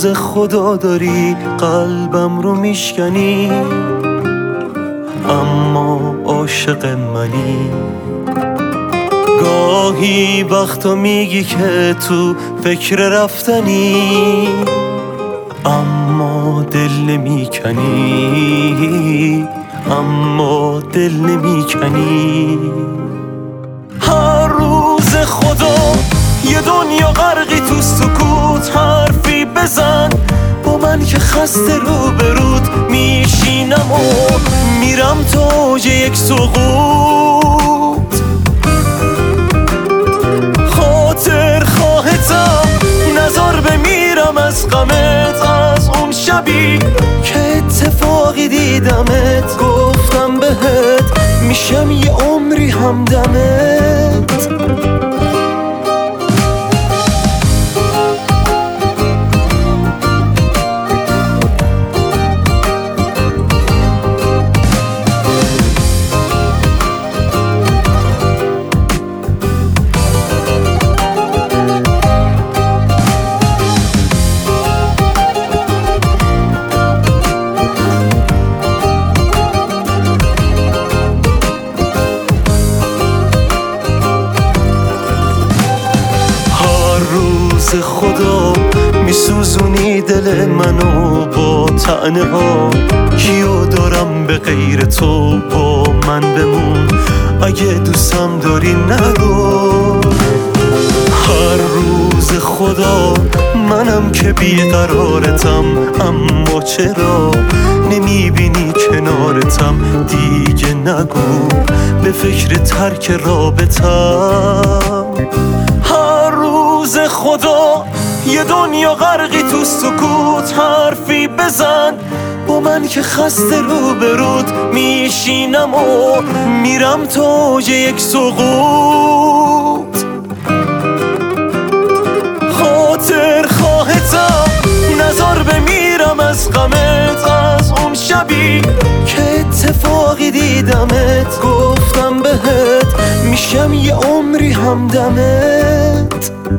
روز خدا داری قلبم رو میشکنی، اما عاشق منی. گاهی وقتا میگی که تو فکر رفتنی، اما دل نمیکنی، اما دل نمیکنی. هر روز خدا یه دنیا غرقی تو سکوت، حرفی بزن با من که خسته رو برود میشینم و میرم تا اوج یک سقوط. خاطر خواهتم نزار بمیرم از غمت، از اون شبی که اتفاقی دیدمت. گفتم بهت میشم یه عمری همدمت. خدا میسوزونی دل منو با طعنه ها، کیو دارم به غیر تو با من بمون، اگه دوستم داری نگو. هر روز خدا منم که بیقرارتم، اما چرا نمیبینی کنارتم؟ دیگه نگو به فکر ترک رابطم. هر روز خدا یه دنیا غرقی تو سکوت، حرفی بزن با من که خسته رو برود میشینم و میرم تا اوج یک سقوط. خاطر خواهتم نزار بمیرم از غمت، از اون شبی که اتفاقی دیدمت. گفتم بهت میشم یه عمری همدمت.